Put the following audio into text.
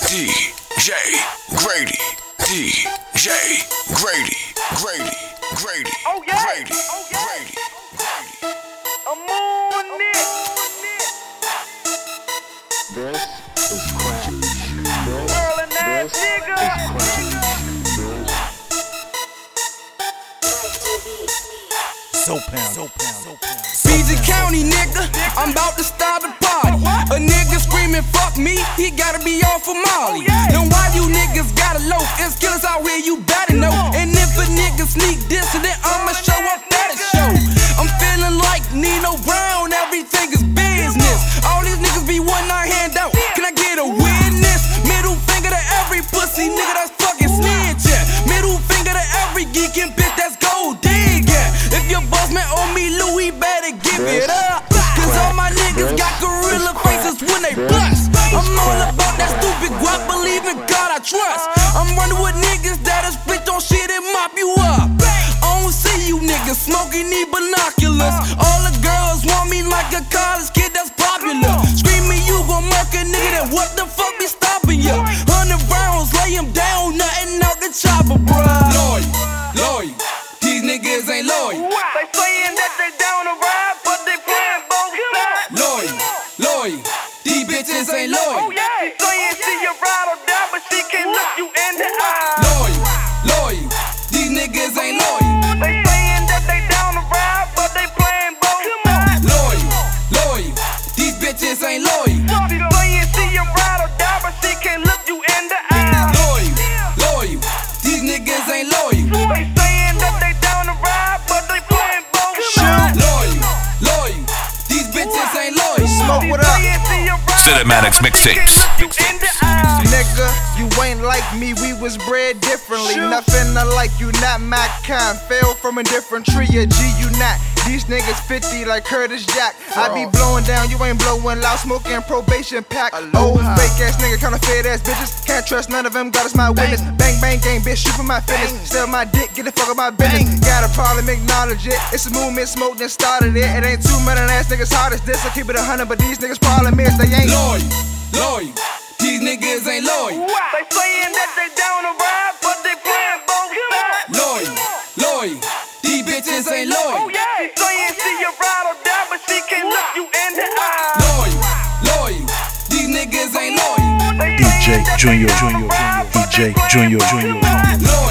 DJ Grady, DJ Grady, Grady, Grady, oh, yeah. Grady, Oh, yeah. Grady, Grady. I'm on it. This is crack. Whirling ass nigga. PG County, nigga, I'm about to start a party. A nigga screaming, fuck me, he gotta be off of Molly. Now why you niggas gotta loaf? It's killers out here, you better know. And if a nigga sneak this, then I'ma show up at a show. I'm feeling like Nino Brown, everything is business. All these niggas be one night handout. Can I get a witness? Middle finger to every pussy nigga that's fucking snitching. Middle finger to every geeking bitch that's gold digging. If your boss man owe me Louis, better give it up. Cause all my niggas got gorilla faces when they bust. I'm all about that stupid guap, believe in God I trust. I'm running with niggas that'll split on shit and mop you up. I don't see you niggas smoking these binoculars. All the girls want me like a college kid that's popular. Screaming you gon' murk a nigga, then what the fuck be stopping you? 100 rounds, lay him down, nothing out the chopper, bruh. Loyal, these niggas ain't loyal. They saying that they down to ride, but they playing both sides. Loyal, these bitches ain't loyal. Oh, yeah. She saying she a ride or die, but she can't look you in the eye. Loyal, these niggas ain't loyal. They saying that they down to ride, but they playing both sides. Loyal, these bitches ain't loyal. She saying she a ride or die, but she can't look you in the eye. Loyal, these niggas ain't loyal. They saying that they down to ride, but they playing both sides. Loyal, these bitches ain't loyal. Smoke, what up? Cinematics mixtapes. Nigga, you ain't like me, we was bred differently. Nothing alike, you not my kind. Fell from a different tree, a G, you not. These niggas 50 like Curtis Jack. I be blowing down, you ain't blowing loud, smoking probation pack. Old fake ass nigga, counterfeit ass bitches. Can't trust none of them, God is my witness. Bang, bang, gang, bitch, shoot for my fitness. Sell my dick, get the fuck out my business. Got a problem, acknowledge it. It's a movement, smoke, then started it. It ain't too many ass niggas hard as this. I keep it 100, but these niggas problem is they ain't Loyal, these niggas ain't loyal. They saying that they down to ride, but they playing both sides. Loyal, these bitches ain't loyal. Oh, yeah. She saying she a ride or die, but she can't look you in the eye. Loyal, these niggas ain't loyal. They DJ saying that they Junior, down to ride, but they DJ playing Junior, both sides. Loyal,